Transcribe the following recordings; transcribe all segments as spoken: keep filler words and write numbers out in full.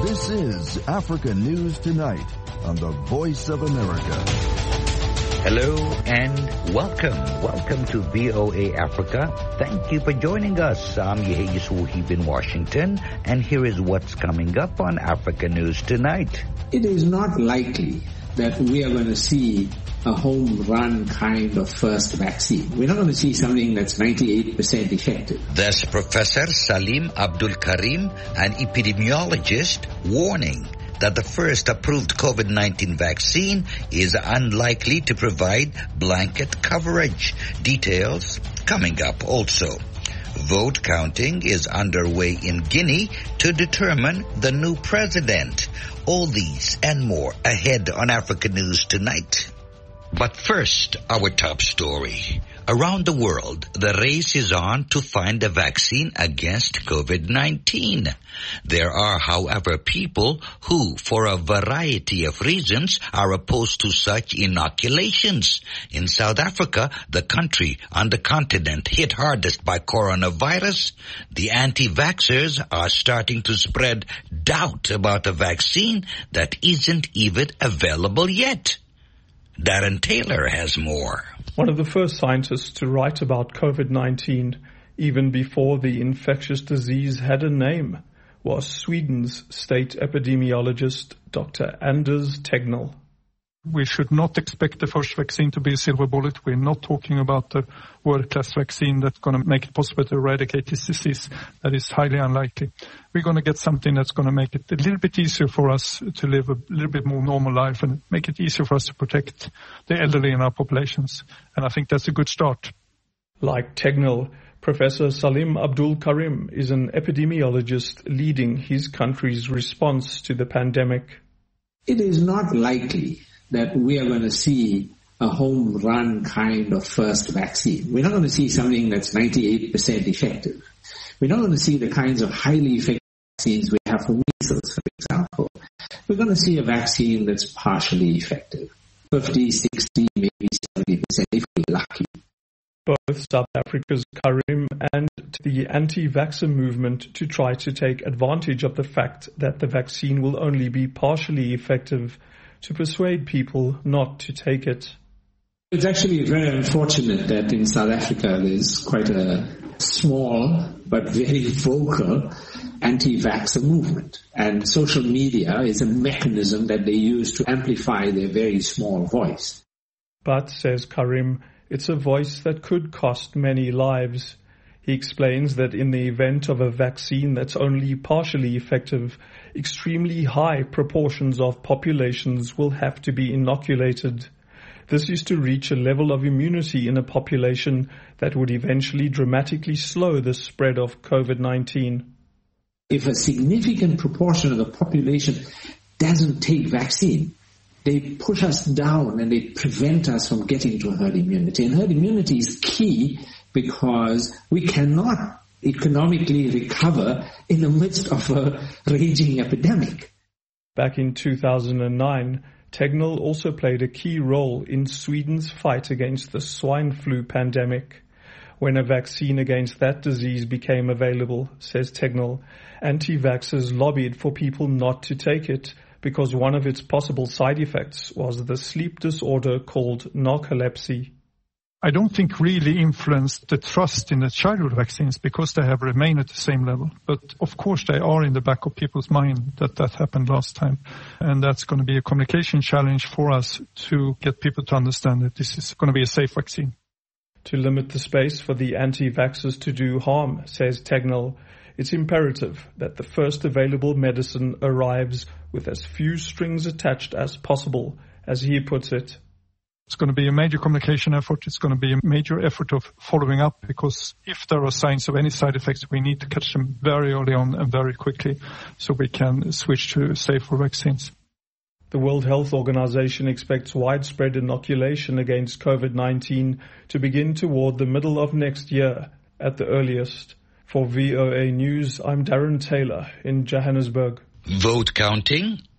This is Africa News Tonight on the Voice of America. Hello and welcome. Welcome to V O A Africa. Thank you for joining us. I'm Yehiyus Wuhib in Washington, and here is what's coming up on Africa News Tonight. It is not likely that we are going to see a home run kind of first vaccine. We're not going to see something that's ninety-eight percent effective. That's Professor Salim Abdul Karim, an epidemiologist, warning that the first approved COVID nineteen vaccine is unlikely to provide blanket coverage. Details coming up also. Vote counting is underway in Guinea to determine the new president. All these and more ahead on Africa News Tonight. But first, our top story. Around the world, the race is on to find a vaccine against COVID nineteen. There are, however, people who, for a variety of reasons, are opposed to such inoculations. In South Africa, the country on the continent hit hardest by coronavirus, the anti-vaxxers are starting to spread doubt about a vaccine that isn't even available yet. Darren Taylor has more. One of the first scientists to write about COVID nineteen, even before the infectious disease had a name, was Sweden's state epidemiologist, Doctor Anders Tegnell. We should not expect the first vaccine to be a silver bullet. We're not talking about a world-class vaccine that's going to make it possible to eradicate this disease. That is highly unlikely. We're going to get something that's going to make it a little bit easier for us to live a little bit more normal life and make it easier for us to protect the elderly in our populations. And I think that's a good start. Like Tegnell, Professor Salim Abdul Karim is an epidemiologist leading his country's response to the pandemic. It is not likely that we are going to see a home run kind of first vaccine. We're not going to see something that's ninety-eight percent effective. We're not going to see the kinds of highly effective vaccines we have for measles, for example. We're going to see a vaccine that's partially effective. fifty, sixty, maybe seventy percent if we're lucky. Both South Africa's Karim and the anti-vaxxer movement to try to take advantage of the fact that the vaccine will only be partially effective to persuade people not to take it. It's actually very unfortunate that in South Africa there's quite a small but very vocal anti-vaxxer movement. And social media is a mechanism that they use to amplify their very small voice. But, says Karim, it's a voice that could cost many lives. He explains that in the event of a vaccine that's only partially effective, extremely high proportions of populations will have to be inoculated. This is to reach a level of immunity in a population that would eventually dramatically slow the spread of COVID nineteen. If a significant proportion of the population doesn't take vaccine, they push us down and they prevent us from getting to herd immunity. And herd immunity is key because we cannot economically recover in the midst of a raging epidemic. Back in two thousand nine, Tegnell also played a key role in Sweden's fight against the swine flu pandemic. When a vaccine against that disease became available, says Tegnell, anti-vaxxers lobbied for people not to take it because one of its possible side effects was the sleep disorder called narcolepsy. I don't think really influenced the trust in the childhood vaccines because they have remained at the same level. But of course they are in the back of people's mind that that happened last time. And that's going to be a communication challenge for us to get people to understand that this is going to be a safe vaccine. To limit the space for the anti-vaxxers to do harm, says Tegnell, it's imperative that the first available medicine arrives with as few strings attached as possible, as he puts it. It's going to be a major communication effort. It's going to be a major effort of following up because if there are signs of any side effects, we need to catch them very early on and very quickly so we can switch to safer vaccines. The World Health Organization expects widespread inoculation against COVID nineteen to begin toward the middle of next year at the earliest. For V O A News, I'm Darren Taylor in Johannesburg. Vote counting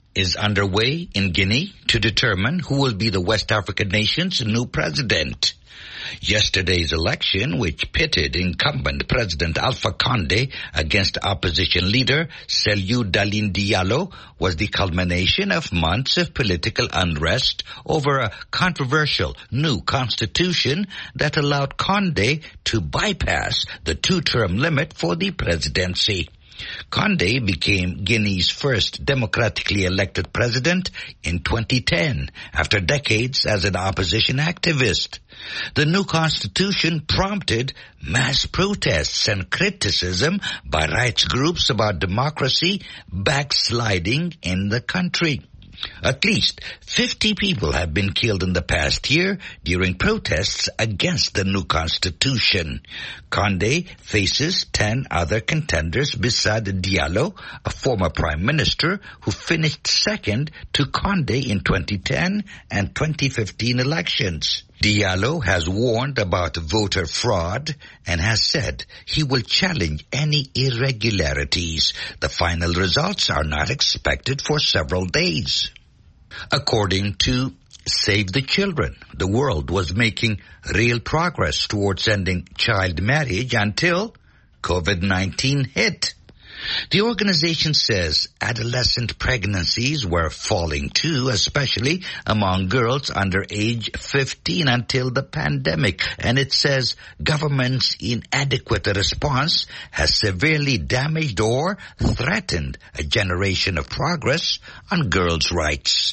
is underway in Guinea to determine who will be the West African nation's new president. Yesterday's election, which pitted incumbent President Alpha Condé against opposition leader Cellou Dalein Diallo, was the culmination of months of political unrest over a controversial new constitution that allowed Condé to bypass the two-term limit for the presidency. Condé became Guinea's first democratically elected president in twenty ten, after decades as an opposition activist. The new constitution prompted mass protests and criticism by rights groups about democracy backsliding in the country. At least fifty people have been killed in the past year during protests against the new constitution. Condé faces ten other contenders beside Diallo, a former prime minister who finished second to Condé in twenty ten and twenty fifteen elections. Diallo has warned about voter fraud and has said he will challenge any irregularities. The final results are not expected for several days. According to Save the Children, the world was making real progress towards ending child marriage until COVID nineteen hit. The organization says adolescent pregnancies were falling too, especially among girls under age fifteen until the pandemic. And it says government's inadequate response has severely damaged or threatened a generation of progress on girls' rights.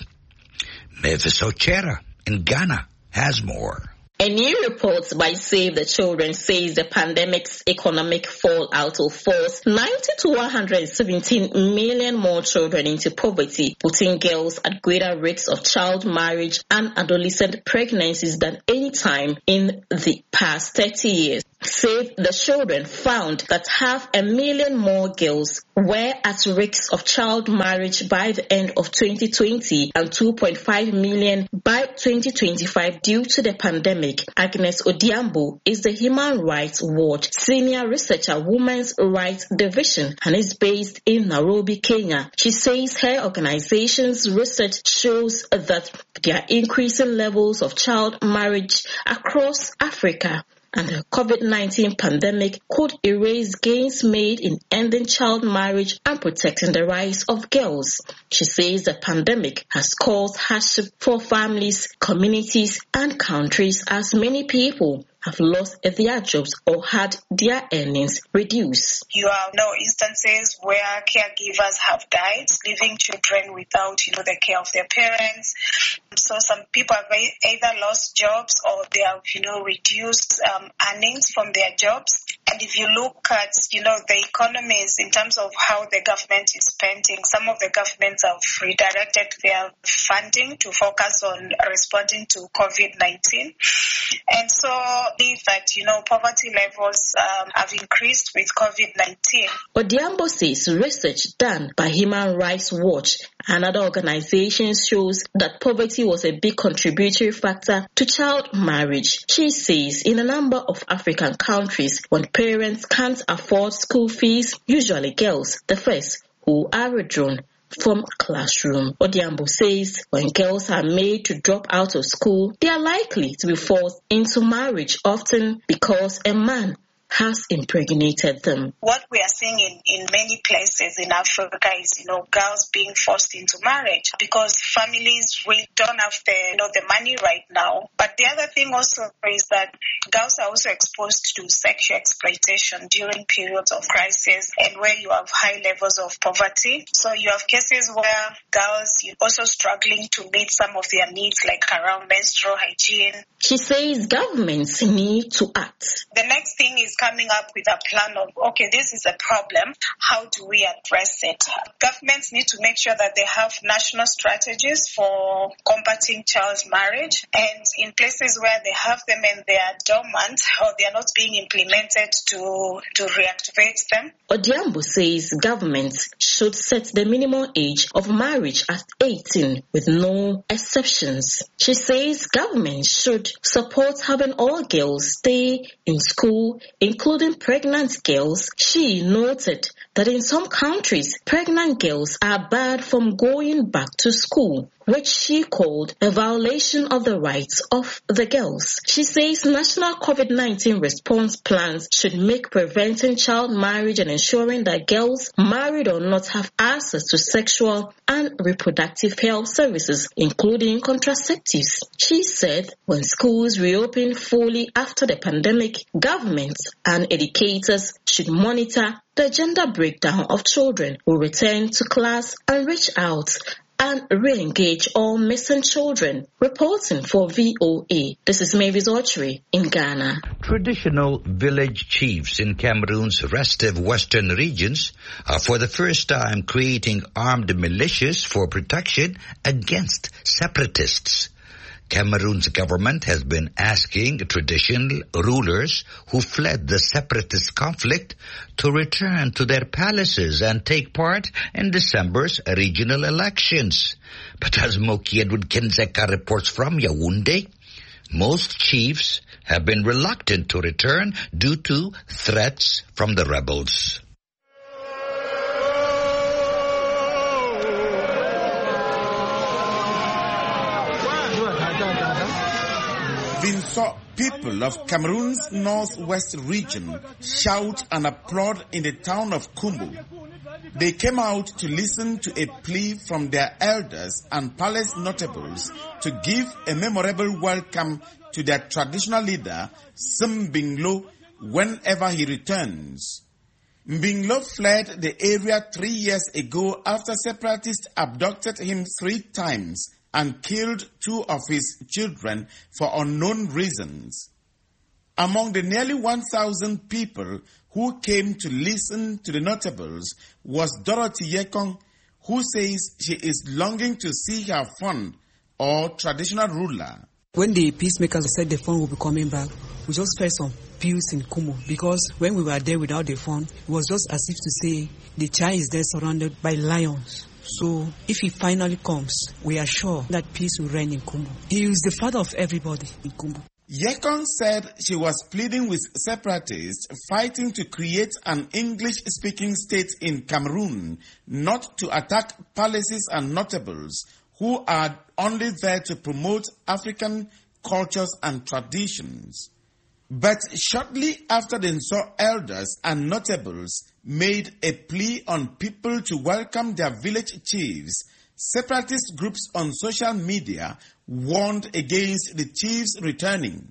Mavis Ochera in Ghana has more. A new report by Save the Children says the pandemic's economic fallout will force ninety to one hundred seventeen million more children into poverty, putting girls at greater risks of child marriage and adolescent pregnancies than any time in the past thirty years. Save the Children found that half a million more girls were at risk of child marriage by the end of twenty twenty and two point five million by twenty twenty-five due to the pandemic. Agnes Odiambo is the Human Rights Watch Senior Researcher, Women's Rights Division, and is based in Nairobi, Kenya. She says her organization's research shows that there are increasing levels of child marriage across Africa, and the COVID nineteen pandemic could erase gains made in ending child marriage and protecting the rights of girls. She says the pandemic has caused hardship for families, communities, and countries as many people have lost their jobs or had their earnings reduced. You have no instances where caregivers have died, leaving children without, you know, the care of their parents. So some people have either lost jobs or they have, you know, reduced um, earnings from their jobs. And if you look at, you know, the economies in terms of how the government is spending, some of the governments have redirected their funding to focus on responding to COVID nineteen. And so that, you know, poverty levels um, have increased with COVID nineteen. Odiambo says research done by Human Rights Watch and other organizations shows that poverty was a big contributory factor to child marriage. She says in a number of African countries, when parents can't afford school fees, usually girls, the first who are withdrawn from classroom. Odiambo says when girls are made to drop out of school, they are likely to be forced into marriage, often because a man has impregnated them. What we are seeing in, in many places in Africa is, you know, girls being forced into marriage because families really don't have the, you know, the money right now. But the other thing also is that girls are also exposed to sexual exploitation during periods of crisis and where you have high levels of poverty. So you have cases where girls are also struggling to meet some of their needs, like around menstrual hygiene. She says governments need to act. The next thing is coming up with a plan of, okay, this is a problem. How do we address it? Governments need to make sure that they have national strategies for combating child marriage. And in places where they have them and they are dormant or they are not being implemented to, to reactivate them. Odiambo says governments should set the minimum age of marriage at eighteen with no exceptions. She says governments should support having all girls stay in school, including pregnant girls. She noted that in some countries, pregnant girls are barred from going back to school, which she called a violation of the rights of the girls. She says national COVID nineteen response plans should make preventing child marriage and ensuring that girls, married or not, have access to sexual and reproductive health services, including contraceptives. She said when schools reopen fully after the pandemic, governments and educators should monitor the gender breakdown of children who return to class and reach out and re-engage all missing children. Reporting for V O A, this is Mavis Archery in Ghana. Traditional village chiefs in Cameroon's restive western regions are for the first time creating armed militias for protection against separatists. Cameroon's government has been asking traditional rulers who fled the separatist conflict to return to their palaces and take part in December's regional elections. But as Moki Edward Kinzeka reports from Yaoundé, most chiefs have been reluctant to return due to threats from the rebels. Saw people of Cameroon's northwest region shout and applaud in the town of Kumbu. They came out to listen to a plea from their elders and palace notables to give a memorable welcome to their traditional leader, Simbinglo, whenever he returns. Mbinglo fled the area three years ago after separatists abducted him three times and killed two of his children for unknown reasons. Among the nearly one thousand people who came to listen to the notables was Dorothy Yekong, who says she is longing to see her fund or traditional ruler. When the peacemakers said the fund will be coming back, we just felt some peace in Kumo, because when we were there without the fund, it was just as if to say the child is there surrounded by lions. So if he finally comes, we are sure that peace will reign in Kumbu. He is the father of everybody in Kumbu. Yekong said she was pleading with separatists fighting to create an English-speaking state in Cameroon, not to attack palaces and notables who are only there to promote African cultures and traditions. But shortly after the Nso elders and notables made a plea on people to welcome their village chiefs, separatist groups on social media warned against the chiefs returning.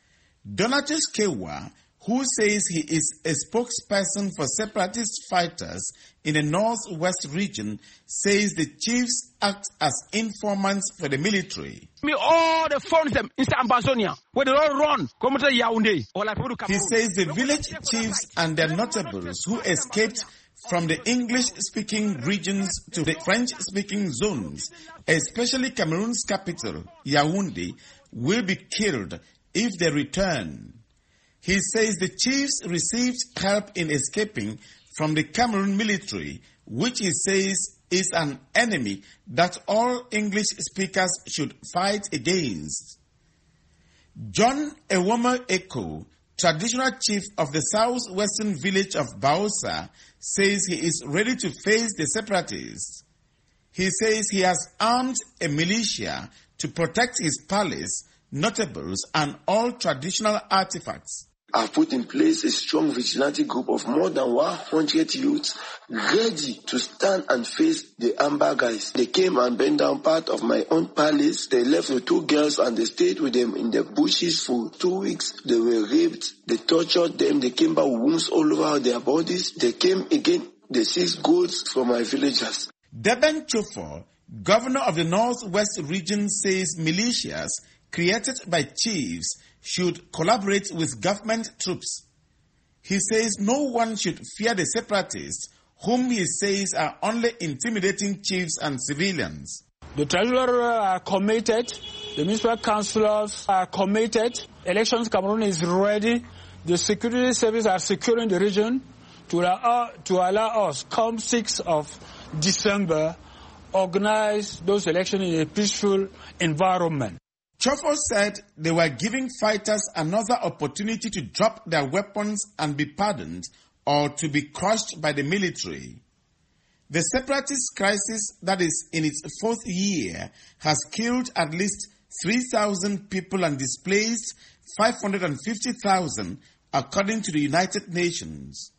Donatus Kewa, who says he is a spokesperson for separatist fighters in the northwest region, says the chiefs act as informants for the military. Me all the phones them in Ambazonia where they all run come to Yaoundé. He says the village chiefs and their notables who escaped from the English-speaking regions to the French-speaking zones, especially Cameroon's capital, Yaoundé, will be killed if they return. He says the chiefs received help in escaping from the Cameroon military, which he says is an enemy that all English speakers should fight against. John Ewoma Eko, traditional chief of the southwestern village of Baosa, says he is ready to face the separatists. He says he has armed a militia to protect his palace, notables, and all traditional artifacts. I've put in place a strong vigilante group of more than one hundred youths ready to stand and face the Amber guys. They came and burned down part of my own palace. They left with two girls and they stayed with them in the bushes for two weeks. They were raped. They tortured them. They came back with wounds all over their bodies. They came again. They seized goods from my villagers. Deben Chofo, governor of the Northwest region, says militias created by chiefs should collaborate with government troops. He says no one should fear the separatists, whom he says are only intimidating chiefs and civilians. The treasurer are committed, the municipal councillors are committed, elections Cameroon is ready, the security services are securing the region to allow, to allow us, come sixth of December, organize those elections in a peaceful environment. Chofo said they were giving fighters another opportunity to drop their weapons and be pardoned, or to be crushed by the military. The separatist crisis that is in its fourth year has killed at least three thousand people and displaced five hundred fifty thousand, according to the United Nations.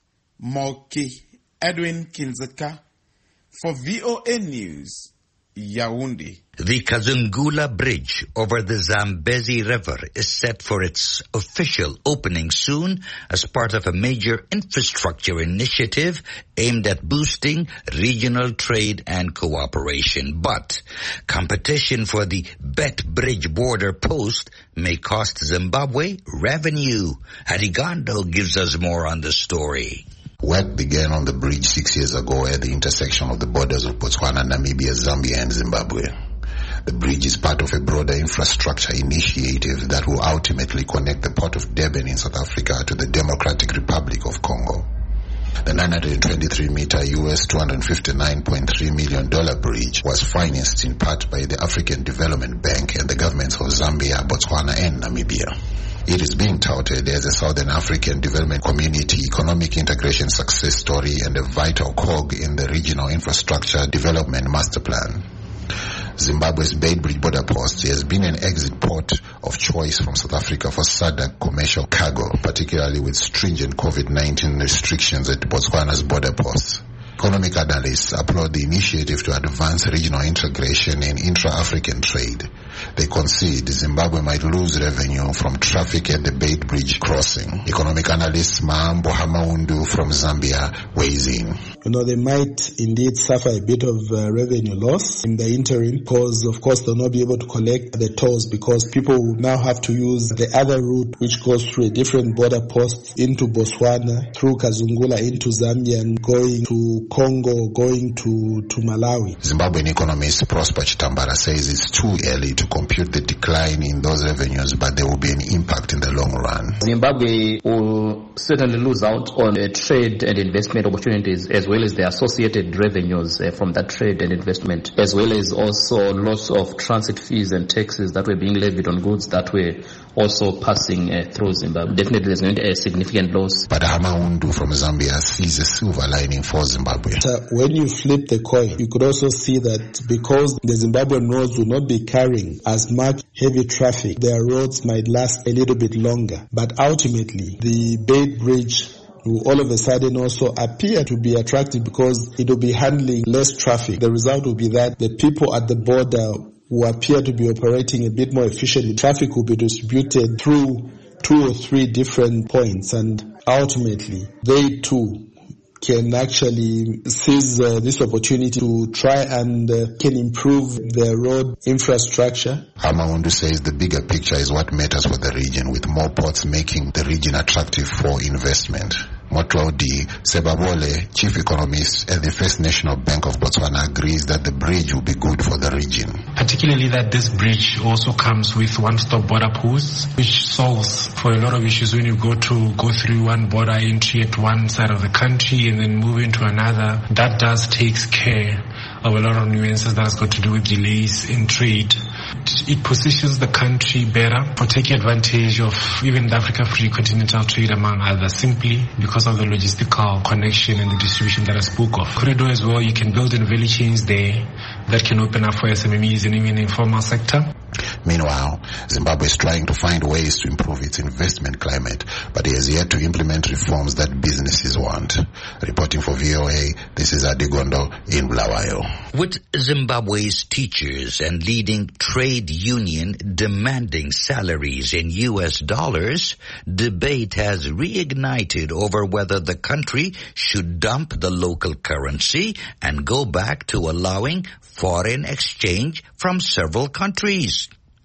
Moki Edwin Kinzeka for V O A News, Yaoundé. The Kazungula Bridge over the Zambezi River is set for its official opening soon as part of a major infrastructure initiative aimed at boosting regional trade and cooperation. But competition for the Bet Bridge border post may cost Zimbabwe revenue. Hadigondo gives us more on the story. Work began on the bridge six years ago at the intersection of the borders of Botswana, Namibia, Zambia, and Zimbabwe. The bridge is part of a broader infrastructure initiative that will ultimately connect the port of Durban in South Africa to the Democratic Republic of Congo. The nine hundred twenty-three meter U S two hundred fifty-nine point three million dollars bridge was financed in part by the African Development Bank and the governments of Zambia, Botswana, and Namibia. It is being touted as a Southern African Development Community economic integration success story and a vital cog in the regional infrastructure development master plan. Zimbabwe's Beitbridge border post has been an exit port of choice from South Africa for S A D C commercial cargo, particularly with stringent COVID nineteen restrictions at Botswana's border posts. Economic analysts applaud the initiative to advance regional integration and intra-African trade. They concede Zimbabwe might lose revenue from traffic at the Beitbridge crossing. Economic analyst Maambo Hamaundu from Zambia weighs in. You know, they might indeed suffer a bit of uh, revenue loss in the interim because, of course, they'll not be able to collect the tolls because people will now have to use the other route which goes through a different border post into Botswana, through Kazungula into Zambia and going to Congo, going to, to Malawi. Zimbabwean economist Prosper Chitambara says it's too early to compute the decline in those revenues, but there will be an impact in the long run. Zimbabwe will certainly lose out on uh, trade and investment opportunities as well as the associated revenues uh, from that trade and investment, as well as also loss of transit fees and taxes that were being levied on goods that were also passing uh, through Zimbabwe. Definitely there's going to be a significant loss. But Hamaundu from Zambia sees a silver lining for Zimbabwe. So when you flip the coin, you could also see that because the Zimbabwean roads will not be carrying as much heavy traffic, their roads might last a little bit longer. But ultimately, the Beitbridge will all of a sudden also appear to be attractive because it will be handling less traffic. The result will be that the people at the border will appear to be operating a bit more efficiently. Traffic will be distributed through two or three different points, and ultimately they too can actually seize uh, this opportunity to try and uh, can improve their road infrastructure. Hamaundu says the bigger picture is what matters for the region, with more ports making the region attractive for investment. Motlaudi Sebabole, chief economist at the First National Bank of Botswana, agrees that the bridge will be good for the region. Particularly that this bridge also comes with one-stop border posts, which solves for a lot of issues when you go to go through one border entry at one side of the country and then move into another. That does takes care of a lot of nuances that has got to do with delays in trade. It positions the country better for taking advantage of even the Africa Free Continental Trade, among others, simply because of the logistical connection and the distribution that I spoke of. Corridor as well, you can build in value chains there that can open up for S M Es and even the informal sector. Meanwhile, Zimbabwe is trying to find ways to improve its investment climate, but it has yet to implement reforms that businesses want. Reporting for V O A, this is Adigondo in Bulawayo. With Zimbabwe's teachers and leading trade union demanding salaries in U S dollars, debate has reignited over whether the country should dump the local currency and go back to allowing foreign exchange from several countries.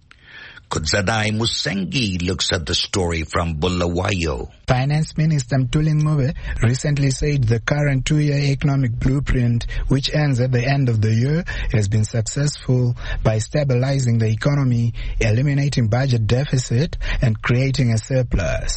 Kudzadai Musengi looks at the story from Bulawayo. Finance Minister Mtuli Ngube recently said the current two-year economic blueprint, which ends at the end of the year, has been successful by stabilizing the economy, eliminating budget deficit, and creating a surplus.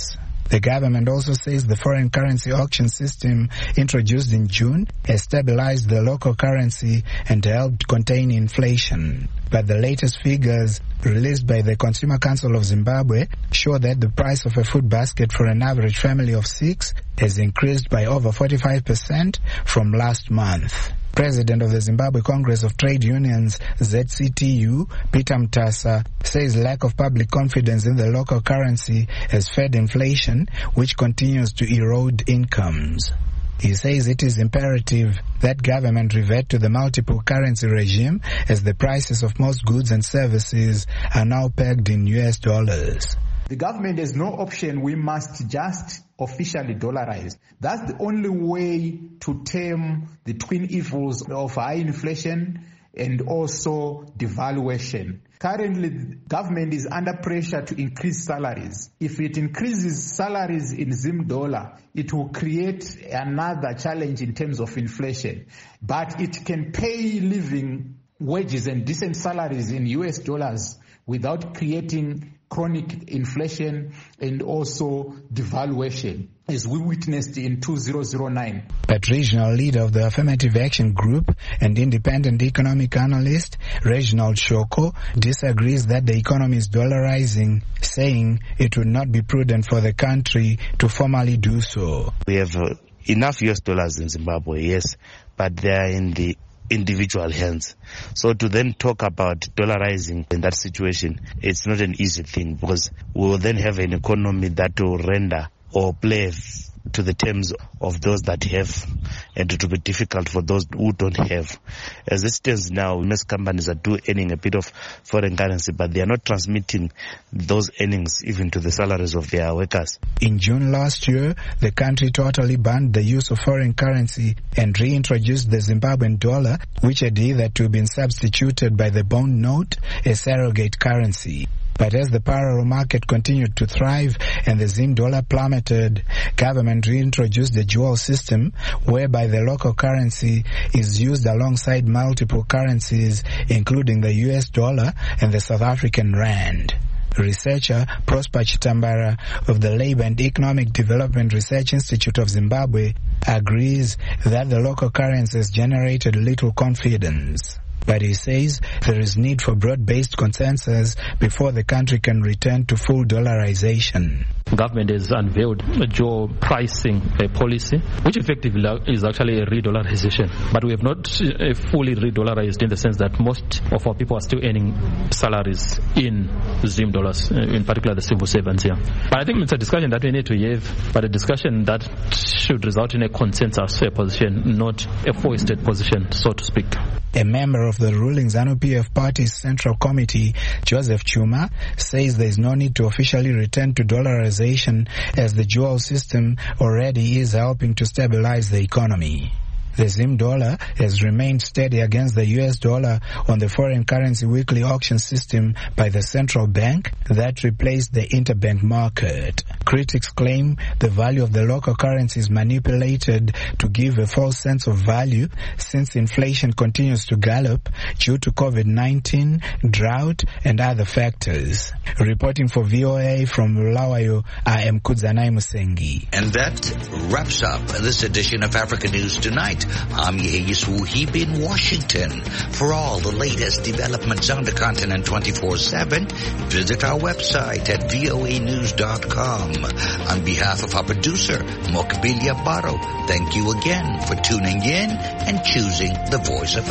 The government also says the foreign currency auction system introduced in June has stabilized the local currency and helped contain inflation. But the latest figures released by the Consumer Council of Zimbabwe show that the price of a food basket for an average family of six has increased by over forty-five percent from last month. President of the Zimbabwe Congress of Trade Unions, Z C T U, Peter Mtasa, says lack of public confidence in the local currency has fed inflation, which continues to erode incomes. He says it is imperative that government revert to the multiple currency regime as the prices of most goods and services are now pegged in U S dollars. The government has no option. We must just officially dollarize. That's the only way to tame the twin evils of high inflation and also devaluation. Currently, government is under pressure to increase salaries. If it increases salaries in Zim dollar, it will create another challenge in terms of inflation. But it can pay living wages and decent salaries in U S dollars without creating chronic inflation and also devaluation, as we witnessed in two thousand nine. But regional leader of the Affirmative Action Group and independent economic analyst Reginald Shoko disagrees that the economy is dollarizing, saying it would not be prudent for the country to formally do so. We have uh, enough U S dollars in Zimbabwe, yes, but they are in the individual hands. So to then talk about dollarizing in that situation, it's not an easy thing, because we will then have an economy that will render or play to the terms of those that have, and it will be difficult for those who don't have. As it stands now, most companies are do earning a bit of foreign currency, but they are not transmitting those earnings even to the salaries of their workers. In June last year, the country totally banned the use of foreign currency and reintroduced the Zimbabwean dollar, which had hitherto been substituted by the bond note, a surrogate currency. But as the parallel market continued to thrive and the Zim dollar plummeted, government reintroduced the dual system, whereby the local currency is used alongside multiple currencies, including the U S dollar and the South African rand. Researcher Prosper Chitambara of the Labour and Economic Development Research Institute of Zimbabwe agrees that the local currency has generated little confidence. But he says there is need for broad-based consensus before the country can return to full dollarization. Government has unveiled a dual pricing uh, policy, which effectively is actually a re-dollarization. But we have not uh, fully re-dollarized in the sense that most of our people are still earning salaries in Zim dollars, uh, in particular the civil servants here. But I think it's a discussion that we need to have, but a discussion that should result in a consensus uh, position, not a foisted position, so to speak. A member of the ruling ZANU-P F Party's Central Committee, Joseph Chuma, says there is no need to officially return to dollarization as the dual system already is helping to stabilize the economy. The Zim dollar has remained steady against the U S dollar on the foreign currency weekly auction system by the central bank that replaced the interbank market. Critics claim the value of the local currency is manipulated to give a false sense of value since inflation continues to gallop due to COVID nineteen, drought, and other factors. Reporting for V O A from Bulawayo, I am Kudzanai Musengi. And that wraps up this edition of Africa News Tonight. I'm Yehis Wuhib in Washington. For all the latest developments on the continent twenty-four seven, visit our website at voa news dot com. On behalf of our producer, Mokbilia Baro, thank you again for tuning in and choosing the Voice of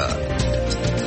America.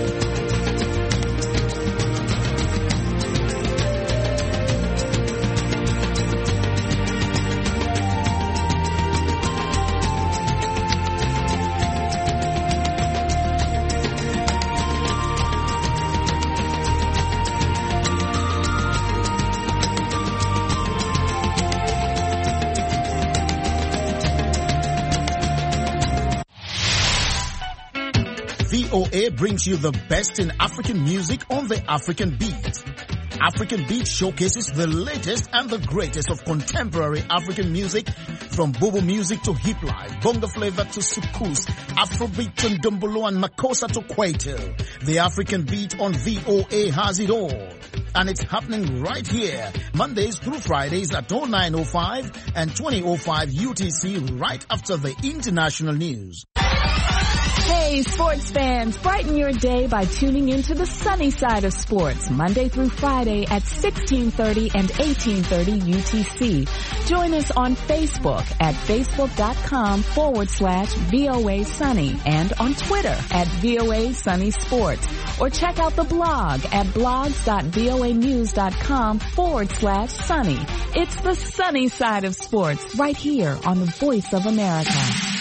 V O A brings you the best in African music on the African Beat. African Beat showcases the latest and the greatest of contemporary African music, from Bobo music to hip life, bongo flavor to soukous, Afrobeat to Ndombolo and Makossa to Kwaito. The African Beat on V O A has it all. and it's happening right here, Mondays through Fridays at oh nine oh five and twenty oh five U T C, right after the international news. Hey, sports fans, brighten your day by tuning into the sunny side of sports, Monday through Friday at sixteen thirty and eighteen thirty U T C. Join us on Facebook at facebook.com forward slash VOA Sunny and on Twitter at VOA Sunny Sports. Or check out the blog at blogs.voanews.com forward slash sunny. It's the sunny side of sports right here on the Voice of America.